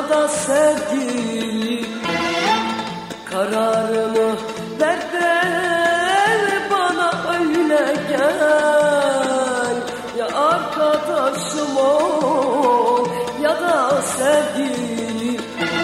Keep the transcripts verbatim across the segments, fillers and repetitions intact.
da sevgilim, kararını ver de bana öyle gel. Ya arkadaşım ol ya da sevgilim,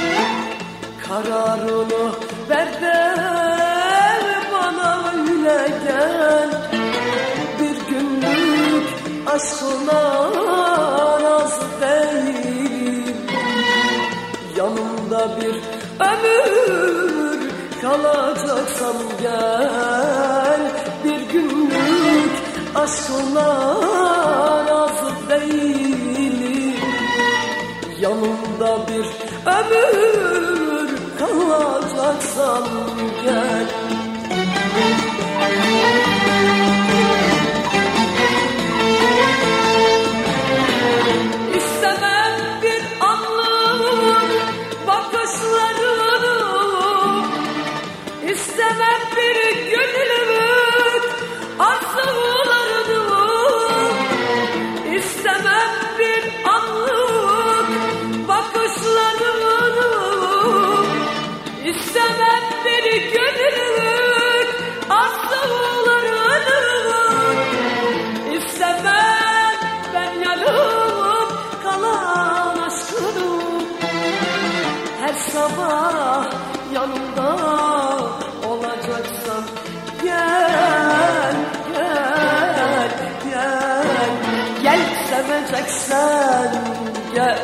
kararını ver de bana öyle gel. Bir günlük aşkına razı değilim, yanımda bir ömür kalacaksam gel. Bir günlük aşkına razı değilim, yanımda bir ömür kalacaksam gel. İstemem bir anlık bakışlarını, İstemem bir günlük arzularını, İstemem bir anlık bakışlarını, İstemem bir günlük arzularını, İstemem ben yanıp kalan aşkını. Her sabah yanımda olacaksan gel, gel, gel. Gel seveceksen gel.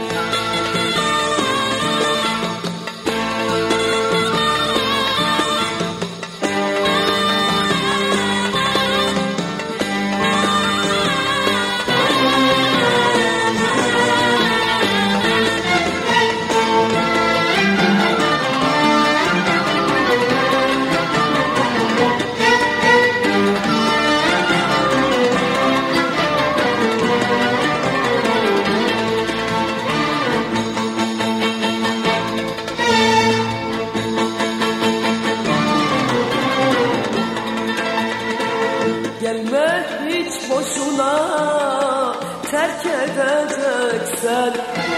Gelme hiç boşuna, terk edeceksen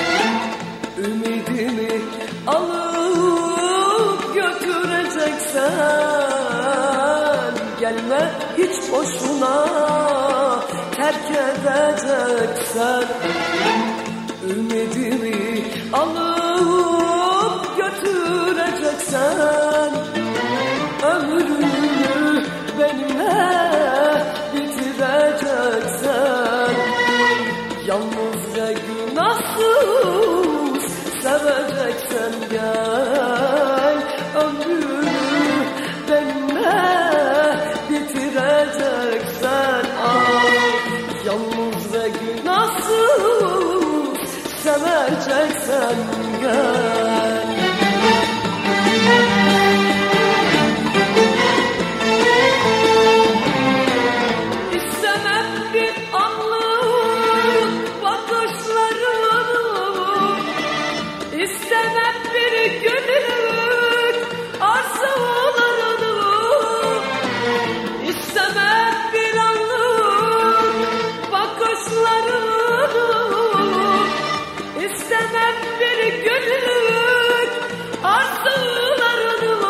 ümidimi alıp götüreceksen. Gelme hiç boşuna, terk edeceksen ümidimi alıp götüreceksen. Ömrünü benimle bitireceksen, yalnız ve günahsız seveceksen gel. Ömrünü benimle bitireceksen, ah, yalnız ve günahsız seveceksen gel. İstemem bir günlük arzularını, İstemem bir anlık bakışlarını, İstemem bir günlük arzularını,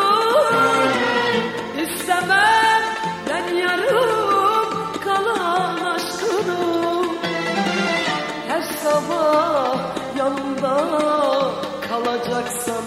İstemem ben yarım kalan aşkını. Her sabah yanımda kalacaksan